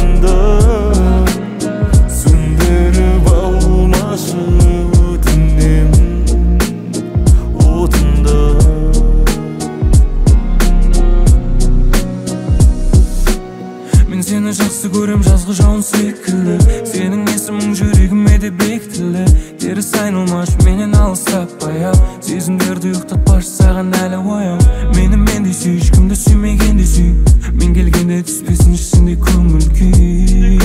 отыңды сөндіріп алмашы өтінем отыңды. Мен сені жақсы көрем жазғы жауын секілді, сенің есімің жүрегіме де бекітілді. Теріс айналмаш менен алыстап баяу, сезімдерді ұйықтатпашы саған әлі ояу. Мені мендей сүй, ешкімді сүймегенде сүй, мен келгенде түспесін ішінде көңіл күй.